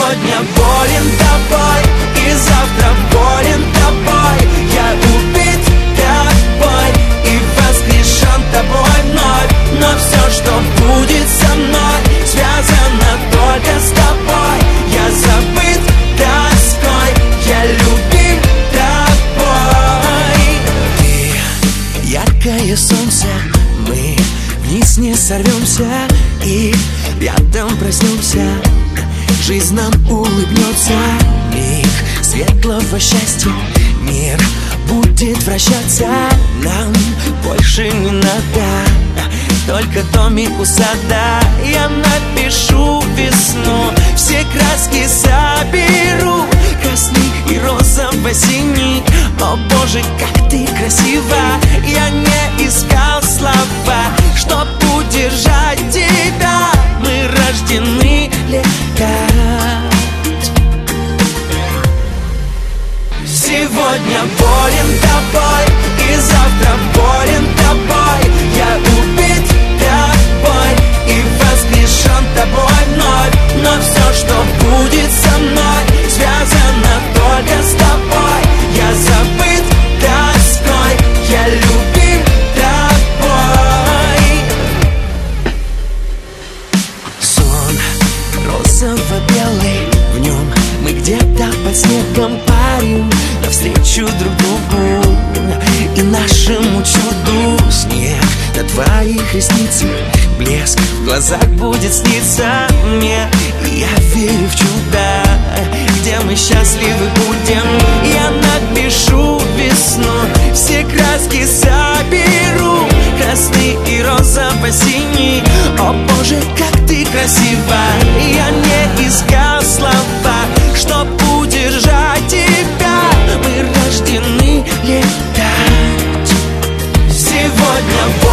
Сегодня болен тобой, и завтра болен тобой. Я убит тобой и воскрешен тобой вновь. Но все, что будет со мной, связано только с тобой. Я забыт тоской, я любим тобой. Ты яркое солнце, мы вниз не сорвемся и рядом проснемся. Жизнь нам улыбнется, миг светлого счастья. Мир будет вращаться, нам больше не надо только домик у сада. Я напишу весну, все краски соберу, красный и розово-синий. О боже, как ты красива! Я не искал слова, чтоб удержать тебя. Мы рождены летать. Сегодня болен тобой, и завтра болен тобой. Я убит тобой и воскрешен тобой вновь. Но все, что будет со мной, связано только с тобой. Я забыт тоской, я любим тобой. Сон розово-белый, в нем мы где-то под снегом парим навстречу друг другу и нашему чуду. Снег на твоих ресницах, блеск в глазах будет сниться мне. И я верю в чудо, где мы счастливы будем. Я напишу весну, все краски соберу, красный и розово-синий. О боже, как ты красива! Я не искал слова, чтоб удержать тебя. Мы рождены летать. Сегодня